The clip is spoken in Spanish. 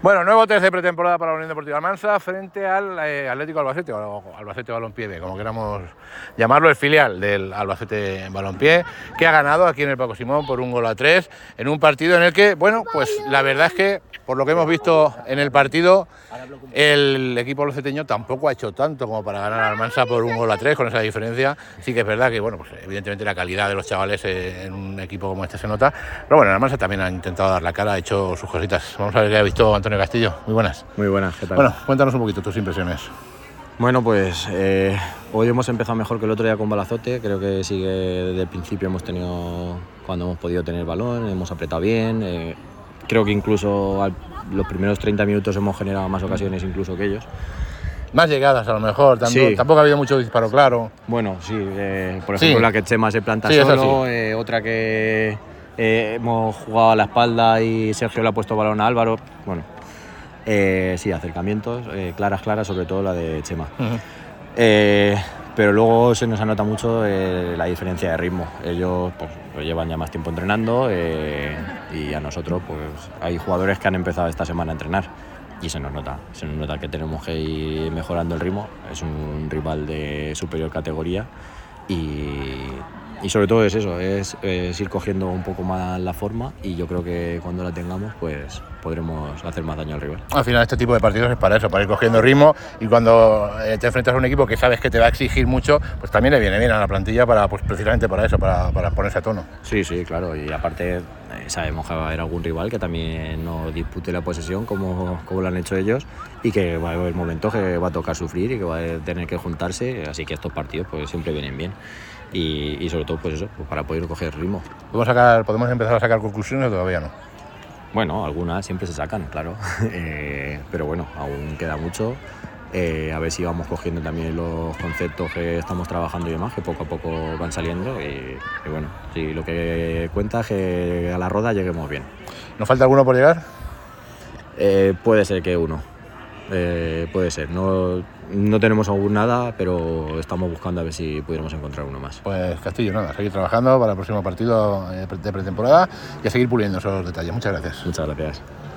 Bueno, nuevo test de pretemporada para la Unión Deportiva Almansa frente al Atlético Albacete, o Albacete Balompié, como queramos llamarlo, el filial del Albacete Balompié, que ha ganado aquí en el Paco Simón por 1-3, en un partido en el que, bueno, pues la verdad es que, por lo que hemos visto en el partido, el equipo albaceteño tampoco ha hecho tanto como para ganar al Almansa por 1-3, con esa diferencia. Sí que es verdad que, bueno, pues evidentemente la calidad de los chavales en un equipo como este se nota, pero bueno, el Almansa también ha intentado dar la cara, ha hecho sus cositas. Vamos a ver qué ha visto Antonio Castillo. Muy buenas. Muy buenas, ¿qué tal? Bueno, cuéntanos un poquito tus impresiones. Bueno, pues hoy hemos empezado mejor que el otro día con Balazote. Creo que sí que desde el principio hemos tenido, cuando hemos podido tener el balón, hemos apretado bien. Creo que incluso los primeros 30 minutos hemos generado más ocasiones incluso que ellos. Más llegadas a lo mejor, tampoco ha habido mucho disparo claro. Bueno, sí, por ejemplo la que Chema se planta solo, otra que hemos jugado a la espalda y Sergio le ha puesto balón a Álvaro. Bueno, sí, acercamientos, claras, sobre todo la de Chema. Pero luego se nos anota mucho la diferencia de ritmo. Ellos pues llevan ya más tiempo entrenando y a nosotros pues hay jugadores que han empezado esta semana a entrenar y se nos nota que tenemos que ir mejorando el ritmo. Es un rival de superior categoría y sobre todo es eso, es ir cogiendo un poco más la forma y yo creo que cuando la tengamos pues podremos hacer más daño al rival. Al final este tipo de partidos es para eso, para ir cogiendo ritmo, y cuando te enfrentas a un equipo que sabes que te va a exigir mucho, pues también le viene bien a la plantilla para, pues precisamente para eso, para ponerse a tono. Sí, claro, y aparte sabemos que va a haber algún rival que también no dispute la posesión como lo han hecho ellos y que va a haber momentos que va a tocar sufrir y que va a tener que juntarse, así que estos partidos pues siempre vienen bien. Y sobre todo pues eso, pues para poder coger ritmo. ¿Podemos empezar a sacar conclusiones o todavía no? Bueno, algunas siempre se sacan, claro, pero bueno, aún queda mucho. A ver si vamos cogiendo también los conceptos que estamos trabajando y demás, que poco a poco van saliendo y bueno, sí, lo que cuenta es que a la roda lleguemos bien. ¿Nos falta alguno por llegar? Puede ser que uno. Puede ser, no tenemos aún nada, pero estamos buscando a ver si pudiéramos encontrar uno más. Pues Castillo, nada, seguir trabajando para el próximo partido de pretemporada y a seguir puliendo esos detalles. Muchas gracias. Muchas gracias.